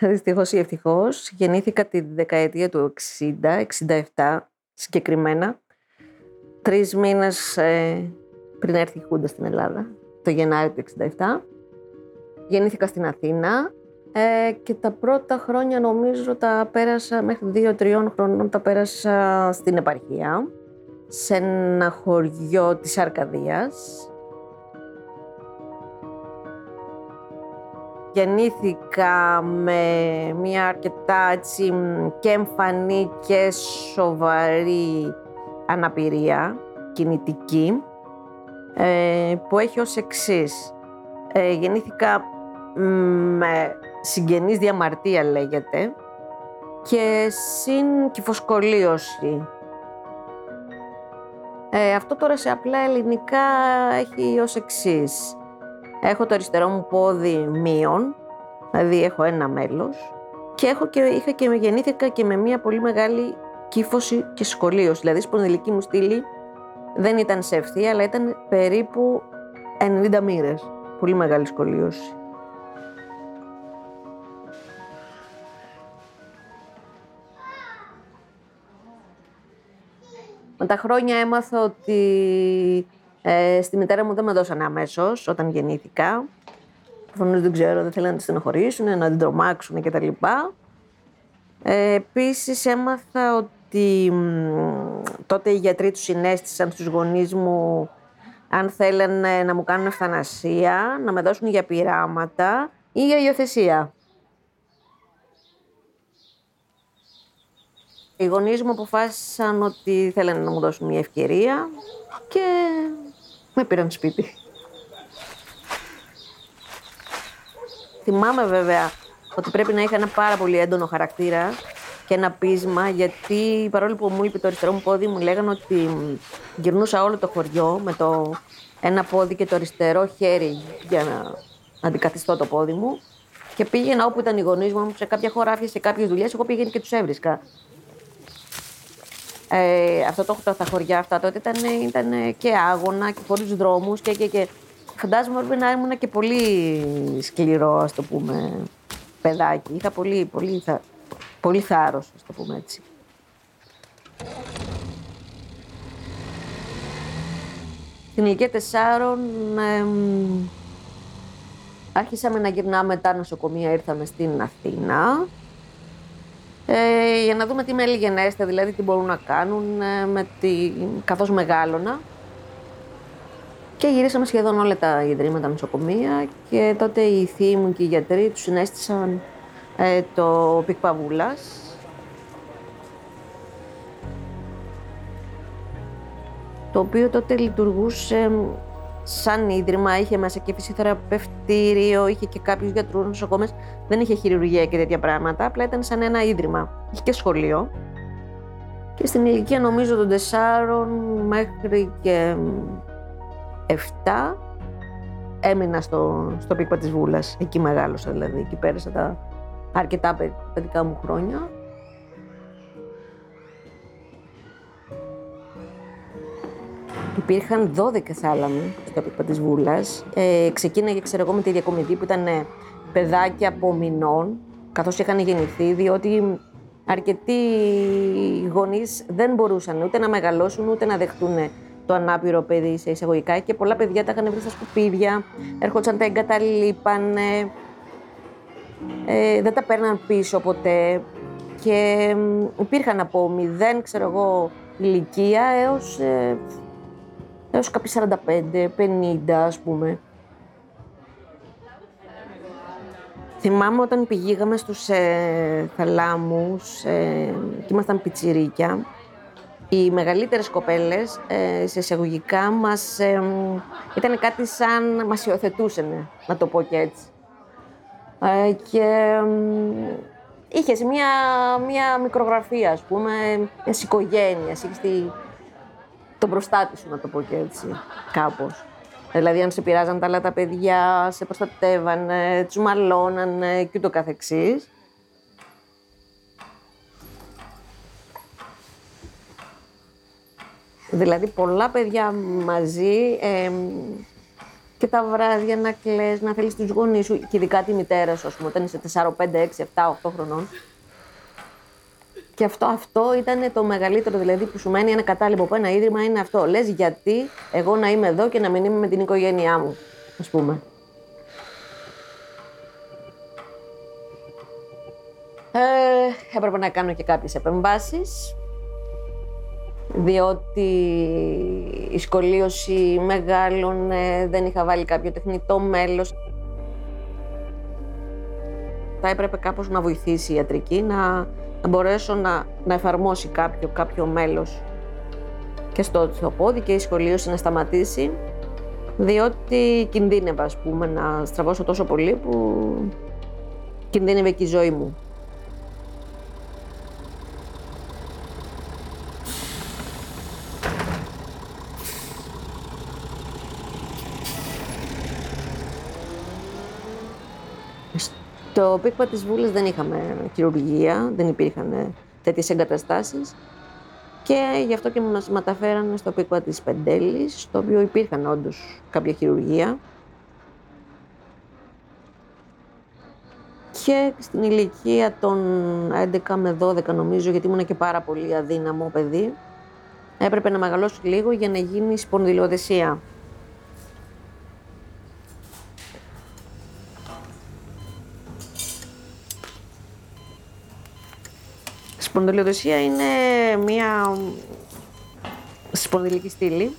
Δυστυχώς ή ευτυχώς. Γεννήθηκα τη δεκαετία του 60, 67 συγκεκριμένα. 3 μήνες πριν έρθει η Χούντα στην Ελλάδα, το Γενάρη του 67. Γεννήθηκα στην Αθήνα και τα πρώτα χρόνια νομίζω τα πέρασα μέχρι 2-3 χρονών, τα πέρασα στην επαρχία, σε ένα χωριό της Αρκαδίας. Γεννήθηκα με μια αρκετά έτσι, και εμφανή και σοβαρή αναπηρία κινητική, που έχει ως εξής. Γεννήθηκα με συγγενής διαμαρτία λέγεται και συν κυφοσκολίωση. Αυτό τώρα σε απλά ελληνικά έχει ως εξής. Έχω το αριστερό μου πόδι μείον, δηλαδή έχω ένα μέλος και γεννήθηκα και με μια πολύ μεγάλη κύφωση και σκολίωση. Δηλαδή η σπονδυλική μου στήλη δεν ήταν σε ευθεία, αλλά ήταν περίπου 90 μοίρες. Πολύ μεγάλη σκολίωση. Με τα χρόνια έμαθα ότι στη μητέρα μου δεν με δώσανε αμέσως όταν γεννήθηκα. Προφανώς δεν ξέρω, δεν θέλανε να τη στενοχωρήσουν, να την τρομάξουν κτλ. Επίσης έμαθα ότι τότε οι γιατροί τους συνέστησαν στους γονείς μου αν θέλανε να μου κάνουν ευθανασία, να με δώσουν για πειράματα ή για υιοθεσία. Οι γονείς μου αποφάσισαν ότι θέλανε να μου δώσουν μια ευκαιρία και με πήραν σπίτι. Θυμάμαι βέβαια ότι πρέπει να είχα ένα πάρα πολύ έντονο χαρακτήρα και ένα πείσμα, γιατί παρόλο που μου είπε το αριστερό μου πόδι, μου λέγανε ότι γυρνούσα όλο το χωριό με το ένα πόδι και το αριστερό χέρι για να αντικαθιστώ το πόδι μου και πήγαινα όπου ήταν οι γονείς μου, σε κάποια χωράφια, σε κάποιες δουλειές, εγώ πήγαινα και τους έβρισκα. Τα χωριά αυτά τότε ήταν και άγωνα και χωρίς δρόμους και φαντάζομαι ότι να ήμουν και πολύ σκληρό, ας το πούμε, παιδάκι. Είχα πολύ θάρρος, ας το πούμε έτσι. Στην ηλικία 4 άρχισαμε να γυρνάμε τα νοσοκομεία, ήρθαμε στην Αθήνα για να δούμε τι μέλη γενέστε, δηλαδή τι μπορούν να κάνουν καθώς μεγάλωνα. Και γυρίσαμε σχεδόν όλα τα ιδρύματα νοσοκομεία και τότε οι θείοι μου και οι γιατροί τους συνέστησαν το ΠΙΚ Παβούλας. Το οποίο τότε λειτουργούσε σαν ίδρυμα, είχε μέσα και φυσιοθεραπευτήριο, είχε και κάποιους γιατρούς, νοσοκόμες, δεν είχε χειρουργία και τέτοια πράγματα, απλά ήταν σαν ένα ίδρυμα. Είχε και σχολείο. Και στην ηλικία νομίζω των 4 μέχρι και 7 έμεινα στο ΠΙΚ της Βούλας. Εκεί μεγάλωσα δηλαδή, εκεί πέρασα τα αρκετά παιδικά μου χρόνια. Υπήρχαν 12 θάλαμοι στο ΠΙΚ της Βούλας. Ξεκίναγε, ξέρω εγώ, με τη διακομιδή που ήταν παιδάκια από μηνών, καθώς είχαν γεννηθεί, διότι αρκετοί γονείς δεν μπορούσαν ούτε να μεγαλώσουν ούτε να δεχτούν το ανάπηρο παιδί σε εισαγωγικά και πολλά παιδιά τα είχαν βρει στα σκουπίδια, έρχονταν, τα εγκαταλείπανε, δεν τα παίρναν πίσω ποτέ και υπήρχαν από 0, ξέρω εγώ, ηλικία έως κάποιοι 45, 50 ας πούμε. Θυμάμαι όταν πηγήκαμε στους θαλάμους και ήμασταν πιτσιρίκια, οι μεγαλύτερες κοπέλες σε εισαγωγικά ήταν κάτι σαν μας υιοθετούσαν, να το πω και έτσι. Και είχες μια μικρογραφία, ας πούμε, μιας οικογένειας, είχες τον προστάτη σου, να το πω και έτσι, κάπως. Δηλαδή, αν σε πειράζαν τα άλλα τα παιδιά, σε προστατεύανε, τους μαλώνανε και ούτω καθεξής. Δηλαδή πολλά παιδιά μαζί Και τα βράδια να κλαις, να θέλεις τους γονείς σου, και ειδικά τη μητέρα σου, ας πούμε, όταν είσαι 4, 5, 6, 7, 8 χρονών. Και αυτό ήταν το μεγαλύτερο, δηλαδή, που σου μένει ένα κατάλοιπο από ένα ίδρυμα, είναι αυτό. Λες, γιατί εγώ να είμαι εδώ και να μην είμαι με την οικογένειά μου, ας πούμε. Έπρεπε να κάνω και κάποιες επεμβάσεις, διότι η σκολίωση μεγάλωνε, δεν είχα βάλει κάποιο τεχνητό μέλος. Θα έπρεπε κάπως να βοηθήσει η ιατρική, να μπορέσω να εφαρμόσει κάποιο μέλος και στο πόδι και η σκολίωση να σταματήσει, διότι κινδύνευα, ας πούμε, να στραβώσω τόσο πολύ που κινδύνευε και η ζωή μου. Στο Πίκπα της Βούλης δεν είχαμε χειρουργία, δεν υπήρχαν τέτοιες εγκαταστάσεις και γι' αυτό και μας μεταφέρανε στο Πίκπα της Πεντέλης, στο οποίο υπήρχαν όντως κάποια χειρουργία. Και στην ηλικία των 11 με 12 νομίζω, γιατί ήμουν και πάρα πολύ αδύναμο παιδί, έπρεπε να μεγαλώσω λίγο για να γίνει σπονδυλοδεσία. Σπονδυλοδεσία είναι μία σπονδυλική στήλη.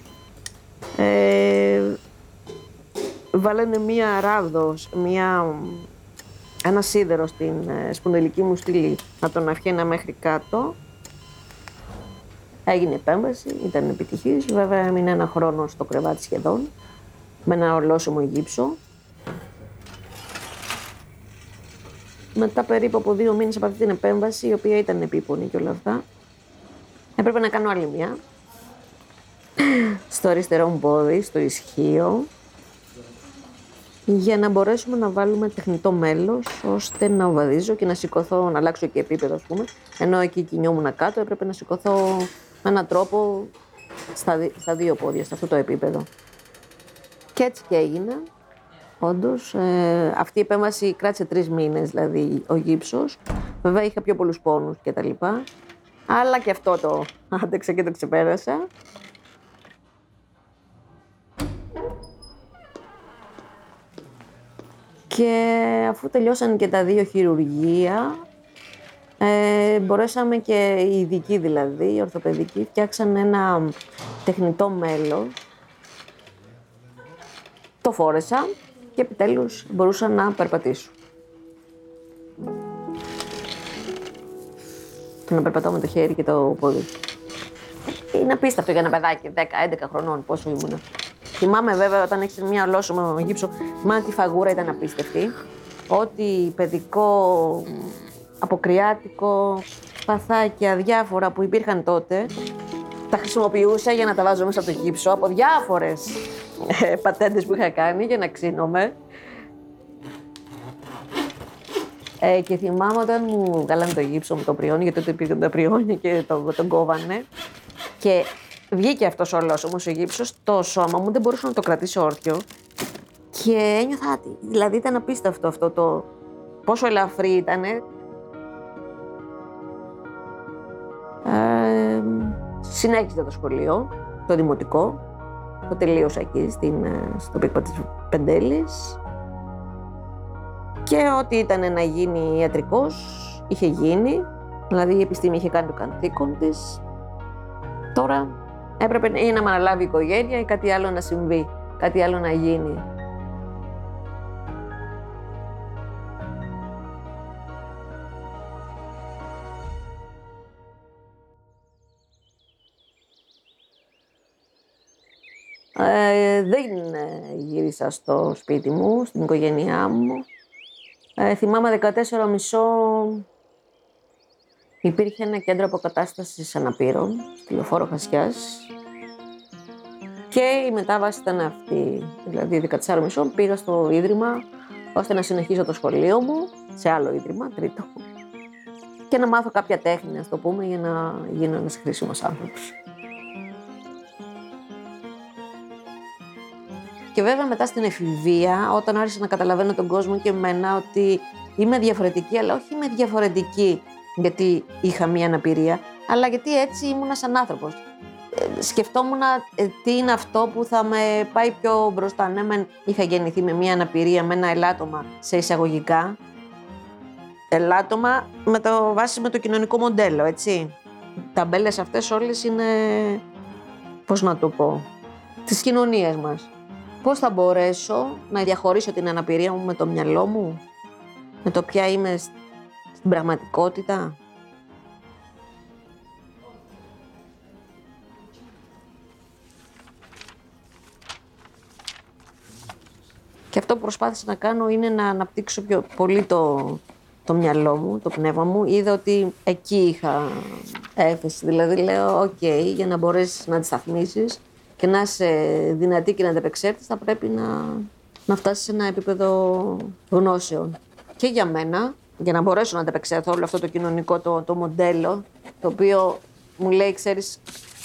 Βάλανε μία ράβδος, ένα σίδερο στην σπονδυλική μου στήλη να τον αφιένα μέχρι κάτω. Έγινε επέμβαση, ήταν επιτυχής. Βέβαια έμεινε 1 χρόνο στο κρεβάτι σχεδόν, με ένα ολόσωμο γύψο. Μετά περίπου από 2 μήνες από αυτή την επέμβαση, η οποία ήταν επίπονη και όλα αυτά, έπρεπε να κάνω άλλη μια στο αριστερό μου πόδι, στο ισχύο, για να μπορέσουμε να βάλουμε τεχνητό μέλος, ώστε να βαδίζω και να σηκωθώ, να αλλάξω και επίπεδο, ας πούμε. Ενώ εκεί κινιόμουν κάτω, έπρεπε να σηκωθώ με έναν τρόπο στα 2 πόδια, σε αυτό το επίπεδο. Και έτσι και έγινε. Όντως, αυτή η επέμβαση κράτησε 3 μήνες, δηλαδή ο γύψος. Βέβαια είχα πιο πολλούς πόνους και τα λοιπά, αλλά και αυτό το άντεξα και το ξεπέρασα. Και αφού τελειώσαν και τα 2 χειρουργεία, μπορέσαμε και οι ειδικοί, δηλαδή, οι ορθοπαιδικοί, φτιάξαν ένα τεχνητό μέλος. Το φόρεσα και επιτέλους μπορούσα να περπατήσω. Και να περπατάω με το χέρι και το πόδι. Είναι απίστευτο για ένα παιδάκι 10-11 χρονών, πόσο ήμουνα. Θυμάμαι βέβαια όταν έχεις μια ολόσωμο γύψο, θυμάμαι ότι η φαγούρα ήταν απίστευτη. Ό,τι παιδικό, αποκριάτικο, παθάκια, διάφορα που υπήρχαν τότε, τα χρησιμοποιούσα για να τα βάζω μέσα από το γύψο, από διάφορες πατέντες που είχα κάνει για να ξύνομαι. Και θυμάμαι όταν μου βγάλανε το γύψο με το πριόνι, γιατί τότε υπήρχαν τα πριόνια και τον κόβανε. Και βγήκε αυτός ο ολόσωμος ο γύψος, το σώμα μου δεν μπορούσα να το κρατήσω όρθιο. Και ένιωθα, δηλαδή ήταν απίστευτο αυτό το πόσο ελαφρύ ήτανε. Συνέχιζα το σχολείο, το δημοτικό. Το τελείωσα εκεί στο Πίκπα της Πεντέλης. Και ό,τι ήταν να γίνει ιατρικός, είχε γίνει. Δηλαδή η επιστήμη είχε κάνει το καθήκον της. Τώρα έπρεπε ή να με αναλάβει η οικογένεια ή κάτι άλλο να συμβεί, κάτι άλλο να γίνει. Δεν γύρισα στο σπίτι μου, στην οικογένειά μου. Θυμάμαι 14,5 υπήρχε ένα κέντρο αποκατάστασης αναπήρων, στη Λεωφόρο Χασιάς. Και η μετάβαση ήταν αυτή, δηλαδή 14,5 πήγα στο ίδρυμα, ώστε να συνεχίσω το σχολείο μου, σε άλλο ίδρυμα, τρίτο. Και να μάθω κάποια τέχνη, ας το πούμε, για να γίνω ένας χρήσιμος άνθρωπος. Και βέβαια μετά στην εφηβεία, όταν άρχισα να καταλαβαίνω τον κόσμο και εμένα ότι είμαι διαφορετική, αλλά όχι είμαι διαφορετική γιατί είχα μία αναπηρία, αλλά γιατί έτσι ήμουνα σαν άνθρωπος. Σκεφτόμουν τι είναι αυτό που θα με πάει πιο μπροστά. Ναι, μεν είχα γεννηθεί με μία αναπηρία, με ένα ελάττωμα σε εισαγωγικά. Ελάττωμα με το κοινωνικό μοντέλο, έτσι. Οι ταμπέλες αυτές όλες είναι, πώς να το πω, της κοινωνίας μας. Πώς θα μπορέσω να διαχωρίσω την αναπηρία μου με το μυαλό μου, με το ποια είμαι στην πραγματικότητα. Και αυτό που προσπάθησα να κάνω είναι να αναπτύξω πιο πολύ το μυαλό μου, το πνεύμα μου. Είδα ότι εκεί είχα έφεση. Δηλαδή λέω, οκ, για να μπορέσεις να αντισταθμίσεις και να είσαι δυνατή και να ανταπεξέλθεις, θα πρέπει να φτάσεις σε ένα επίπεδο γνώσεων. Και για μένα, για να μπορέσω να ανταπεξέλθω όλο αυτό το κοινωνικό το μοντέλο, το οποίο μου λέει, ξέρεις,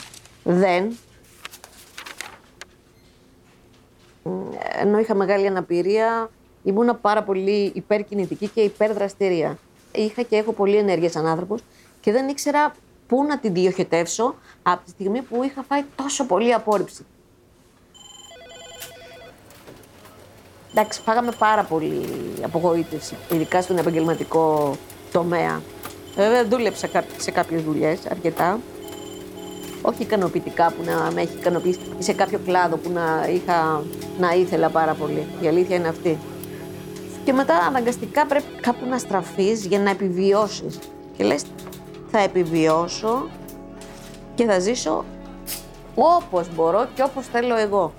ενώ είχα μεγάλη αναπηρία, ήμουνα πάρα πολύ υπερκινητική και υπερδραστηρία. Είχα και έχω πολλή ενέργεια σαν άνθρωπος και δεν ήξερα πού να την διοχετεύσω από τη στιγμή που είχα φάει τόσο πολύ απόρριψη. Εντάξει, φάγαμε πάρα πολύ απογοήτευση, ειδικά στον επαγγελματικό τομέα. Βέβαια, δούλεψα σε κάποιες δουλειές αρκετά. Όχι ικανοποιητικά που να με έχει ικανοποιήσει ή σε κάποιο κλάδο που να ήθελα πάρα πολύ. Η αλήθεια είναι αυτή. Και μετά αναγκαστικά πρέπει κάπου να στραφείς για να επιβιώσεις. Και λες, θα επιβιώσω και θα ζήσω όπως μπορώ και όπως θέλω εγώ.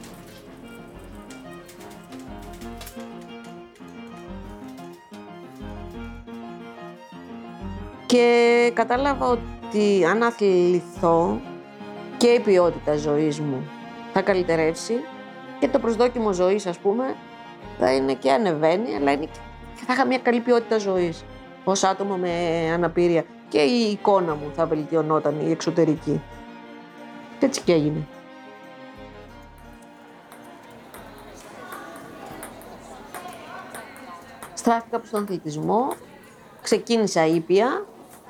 Και κατάλαβα ότι αν αθληθώ και η ποιότητα ζωής μου θα καλυτερεύσει και το προσδόκιμο ζωής, ας πούμε, θα είναι και ανεβαίνει, αλλά θα είχα μια καλή ποιότητα ζωής ως άτομο με αναπηρία και η εικόνα μου θα βελτιωνόταν, η εξωτερική. Και έτσι και έγινε. Στράφηκα προς τον αθλητισμό, ξεκίνησα ήπια.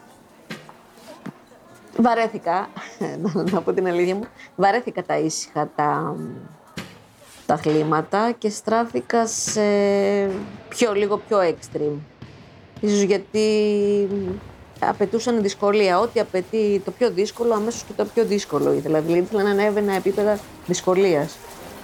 Βαρέθηκα, να πω την αλήθεια μου, βαρέθηκα τα ήσυχα τα αθλήματα και στράφηκα σε λίγο πιο extreme. Ίσως γιατί απαιτούσαν δυσκολία. Ό,τι απαιτεί το πιο δύσκολο, αμέσως και το πιο δύσκολο ήθελα. Δηλαδή ήθελα να ανέβαινα επίπεδα δυσκολίας.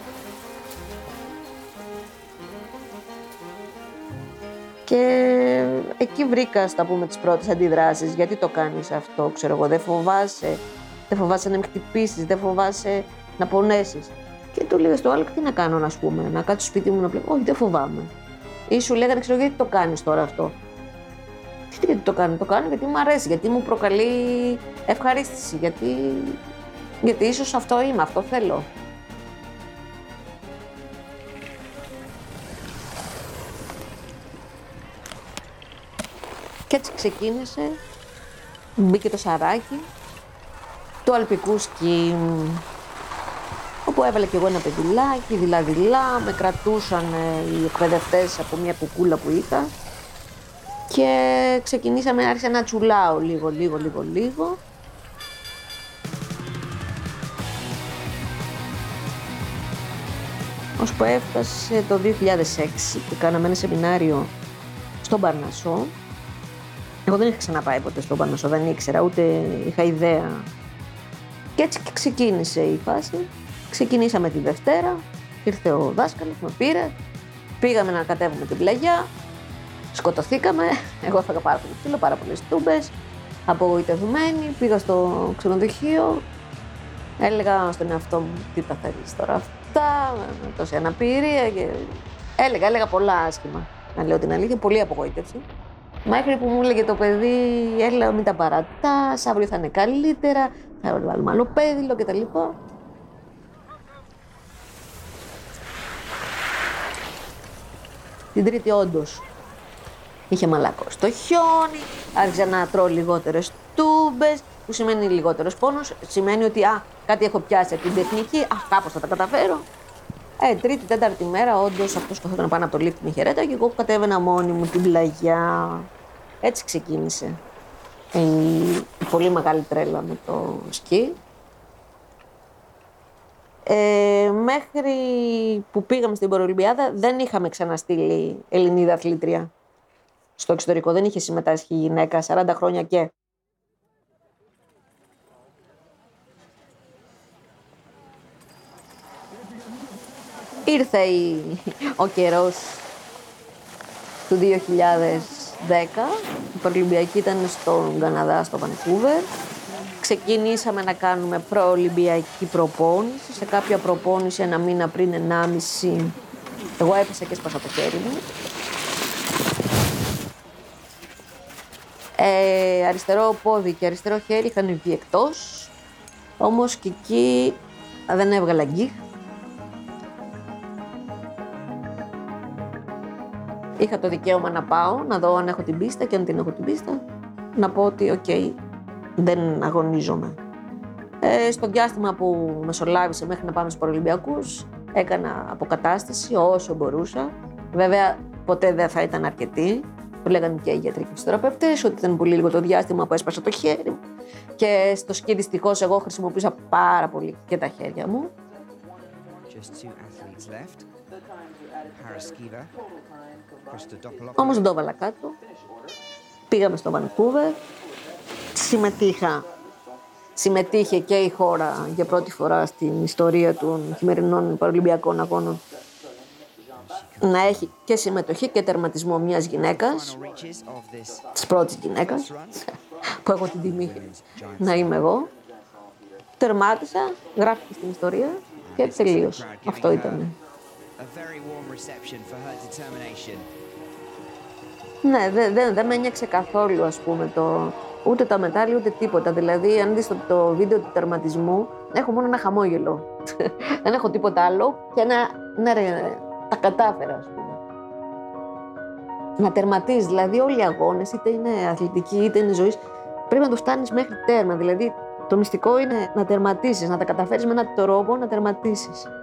Και εκεί βρήκα, ας τα πούμε, τις πρώτες αντιδράσεις. Γιατί το κάνεις αυτό, ξέρω εγώ, δεν φοβάσαι να με χτυπήσεις, δεν φοβάσαι να πονέσεις. Και του λέγα στο άλλο, τι να κάνω, να πούμε, να κάτσω στο σπίτι μου να πλέον. Όχι, δεν φοβάμαι. Ή σου λέγανε, ξέρω, γιατί το κάνεις τώρα αυτό. Γιατί το κάνω γιατί μου αρέσει, γιατί μου προκαλεί ευχαρίστηση, γιατί ίσως αυτό είμαι, αυτό θέλω. Και έτσι ξεκίνησε, μπήκε το σαράκι του αλπικού σκι, όπου έβαλα κι εγώ ένα παιδουλάκι, δειλά-δειλά, με κρατούσαν οι εκπαιδευτές από μια κουκούλα που είχα και άρχισα να τσουλάω λίγο. Ώσπου έφτασε το 2006 και κάναμε ένα σεμινάριο στον Παρνασσό. Εγώ δεν είχα ξαναπάει ποτέ στον Παρνασσό, δεν ήξερα, ούτε είχα ιδέα. Και έτσι και ξεκίνησε η φάση. Ξεκινήσαμε τη Δευτέρα, ήρθε ο δάσκαλος, με πήρε, πήγαμε να κατέβουμε την πλαγιά, σκοτωθήκαμε, εγώ έφαγα πάρα πολύ φύλλο, πάρα πολλές τούμπες, απογοητευμένη, πήγα στο ξενοδοχείο, έλεγα στον εαυτό μου τι τα θέλεις τώρα αυτά, τόση αναπηρία και έλεγα πολλά άσχημα, να λέω την αλήθεια, πολύ απογοήτευση. Μέχρι που μου έλεγε το παιδί, έλα μην τα παρατάς, αύριο θα είναι καλύτερα, θα βάλουμε άλλο πέδιλο κτλ. Την Τρίτη όντως είχε μαλακώσει το χιόνι, άρχισα να τρώω λιγότερες τούμπες, που σημαίνει λιγότερος πόνος, σημαίνει ότι κάτι έχω πιάσει από την τεχνική, κάπως θα τα καταφέρω. Τρίτη, τέταρτη μέρα, όντως αυτός καθόταν πάνω από το λίφτ με χαιρέτα και εγώ κατέβαινα μόνη μου την πλαγιά. Έτσι ξεκίνησε η πολύ μεγάλη τρέλα με το σκι. Μέχρι που πήγαμε στην Παραολυμπιάδα δεν είχαμε ξαναστείλει Ελληνίδα αθλήτρια στο εξωτερικό. Δεν είχε συμμετάσχει η γυναίκα 40 χρόνια και. Ήρθε ο καιρός του 2010, η Παραολυμπιακή ήταν στον Καναδά, στο Βανκούβερ. Ξεκινήσαμε να κάνουμε προολυμπιακή προπόνηση. Σε κάποια προπόνηση 1 μήνα πριν, 1,5, εγώ έπεσα και σπάσα το χέρι μου. Αριστερό πόδι και αριστερό χέρι είχαν βγει εκτός, όμως και εκεί δεν έβγαλα γκίχ. Είχα το δικαίωμα να πάω, να δω αν έχω την πίστα και αν την έχω την πίστα, να πω ότι οκ, δεν αγωνίζομαι. Στο διάστημα που μεσολάβησε μέχρι να πάμε στους Παραολυμπιακούς, έκανα αποκατάσταση όσο μπορούσα. Βέβαια, ποτέ δεν θα ήταν αρκετή. Το λέγανε και οι γιατροί και οι φυσιοθεραπευτές, ότι ήταν πολύ λίγο το διάστημα που έσπασα το χέρι μου. Και στο σκι δυστυχώς εγώ χρησιμοποίησα πάρα πολύ και τα χέρια μου. Όμως δεν το έβαλα κάτω. Πήγαμε στο Βανκούβερ. Συμμετείχε και η χώρα για πρώτη φορά στην ιστορία των χειμερινών Παραολυμπιακών Αγώνων να έχει και συμμετοχή και τερματισμό μιας γυναίκας, της πρώτης γυναίκας, που έχω την τιμή να είμαι εγώ. Τερμάτισα, γράφηκε στην ιστορία και τελείωσε. Αυτό ήταν. Ναι, δεν με ένιωξε καθόλου, ας πούμε, ούτε τα μετάλλια ούτε τίποτα. Δηλαδή, αν δεις το βίντεο του τερματισμού, έχω μόνο ένα χαμόγελο. Δεν έχω τίποτα άλλο και τα κατάφερα, ας πούμε. Να τερματίζεις, δηλαδή όλοι οι αγώνες, είτε είναι αθλητικοί είτε είναι ζωής, πρέπει να το φτάνεις μέχρι τέρμα. Δηλαδή, το μυστικό είναι να τερματίσεις, να τα καταφέρεις με έναν τρόπο να τερματίσεις.